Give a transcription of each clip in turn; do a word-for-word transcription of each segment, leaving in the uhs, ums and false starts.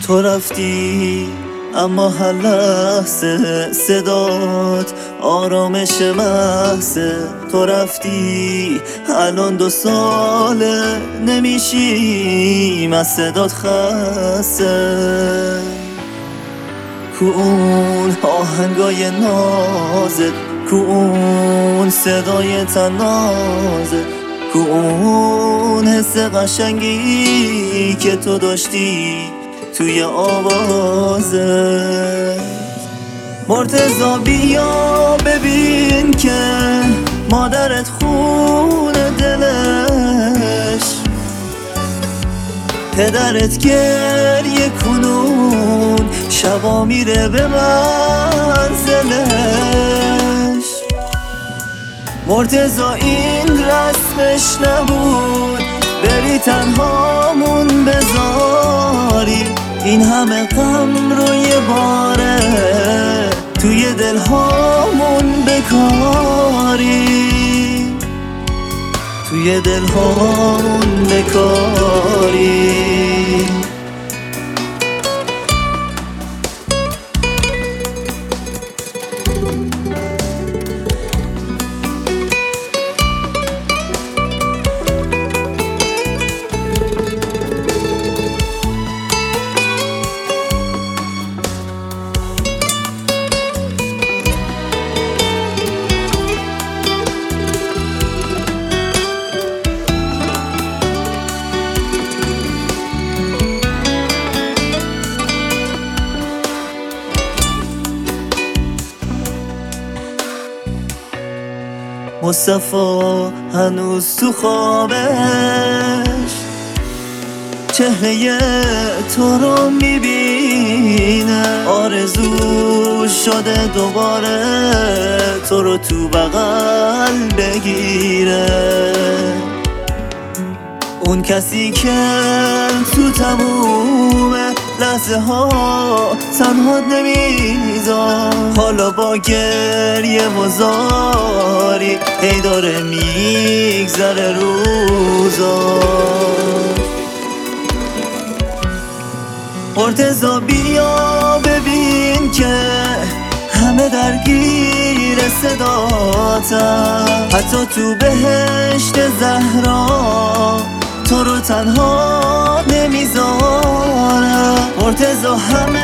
تو رفتی اما هر لحظه صدات آرامش محضه. تو رفتی الان دو ساله نمیشیم از صدات خسته. کو اون آهنگای نازت، کو اون صدای تنازت، کو اون حس قشنگی که تو داشتی توی آوازت. مرتضا بیا ببین که مادرت خونه دلش، پدرت گریه کنون شبا میره به منزلش. مرتضا این رسمش نبود بری تنهامون بذاری، این همه غم رو یه باره توی دلهامون بکاری، توی دلهامون بکاری. مصطفی هنوز تو خوابش چهره تو رو میبینه، آرزو شده دوباره تو رو تو بغل بگیره. اون کسی که تو تموم لحظه ها تنها نمیذار، حالا با گریه و زاری هی داره میگذره روزا. مرتضا بیا ببین که همه درگیر صداتم، حتی تو بهشت زهرا تو رو تنها نمیذارم. مرتضا همه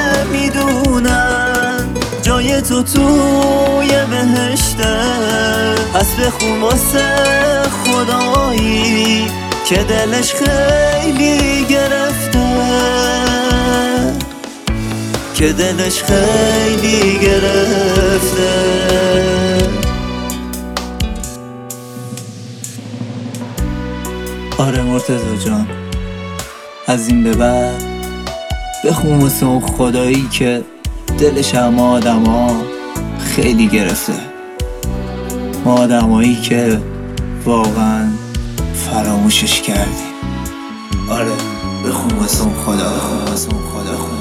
میدونن جای تو توی بهشته، پس بخون واسه خدایی که دلش خیلی گرفته، که دلش خیلی گرفته. آره مرتضا جان، از این به بعد بخون واسه اون خدایی که دلش همه آدم ها خیلی گرفته، ما آدمایی که واقعا فراموشش کردیم. آره بخون واسه اون خدا، بخون واسه اون خدا.